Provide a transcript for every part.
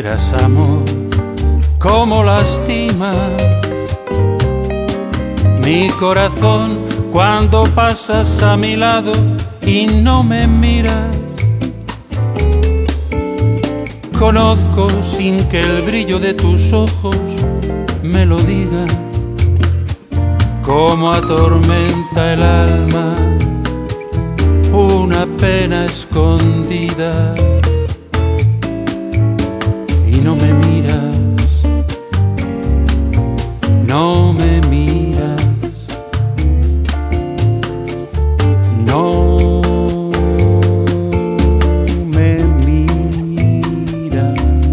Verás, amor, cómo lastima mi corazón cuando pasas a mi lado y no me miras. Conozco sin que el brillo de tus ojos me lo diga cómo atormenta el alma una pena escondida. Y no me miras, no me miras, no me miras.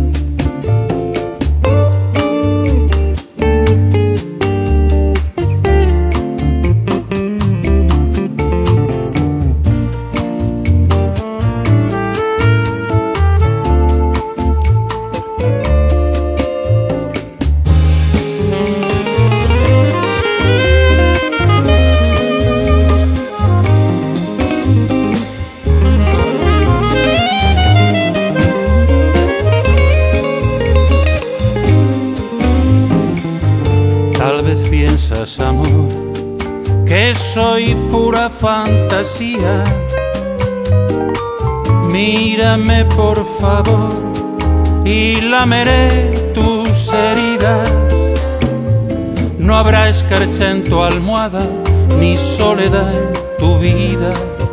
Tal vez piensas, amor, que soy pura fantasía. Mírame por favor y lameré tus heridas. No habrá escarcha en tu almohada ni soledad en tu vida.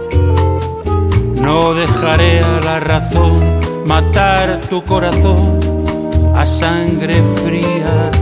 No dejaré a la razón matar tu corazón a sangre fría.